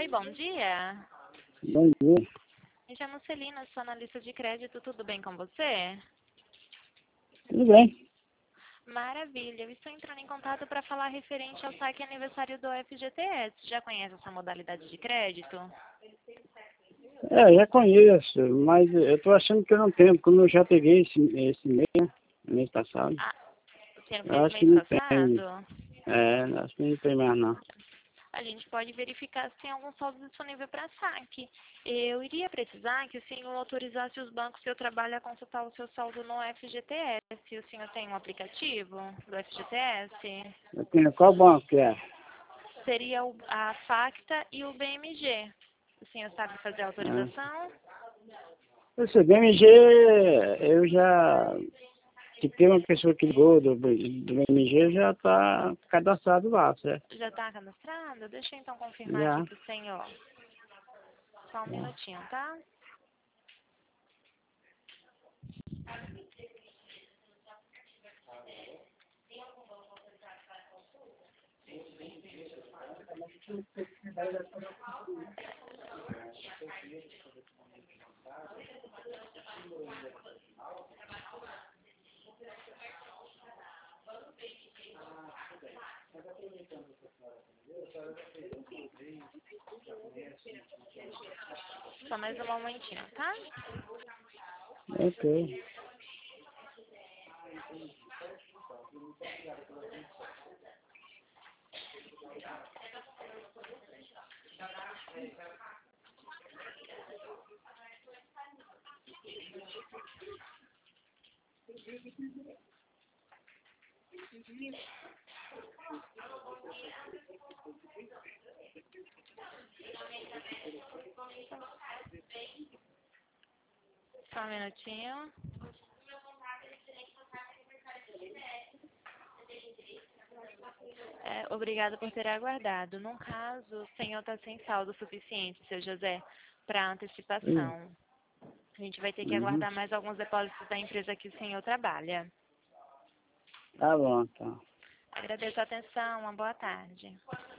Oi, bom dia. Bom dia. Me chamo Celina, sou analista de crédito. Tudo bem com você? Tudo bem? Maravilha. Eu estou entrando em contato para falar referente ao saque aniversário do FGTS. Já conhece essa modalidade de crédito? Já conheço, mas eu tô achando que eu não tenho, como eu já peguei esse mês, né, mês passado. Ah, você não Eu fez acho que mês não tem. passado? Acho que não tem mais não. A gente pode verificar se tem algum saldo disponível para saque. Eu iria precisar que o senhor autorizasse os bancos que eu trabalho a consultar o seu saldo no FGTS. O senhor tem um aplicativo do FGTS? Eu tenho qual banco que é? Seria a Facta e o BMG. O senhor sabe fazer a Ah, autorização? esse BMG, eu já tem uma pessoa que ligou do BMG, já está cadastrado lá, certo? Já está cadastrado? Deixa eu então confirmar aqui Já. para o senhor. Só um Já. minutinho, tá? Só mais um momentinho, tá? Ok. Só um minutinho. Obrigada por ter aguardado. No caso, o senhor está sem saldo suficiente, seu José, para Hum. antecipação. A gente vai ter que Uhum. aguardar mais alguns depósitos da empresa que o senhor trabalha. Tá bom, então. Agradeço a atenção. Uma boa tarde.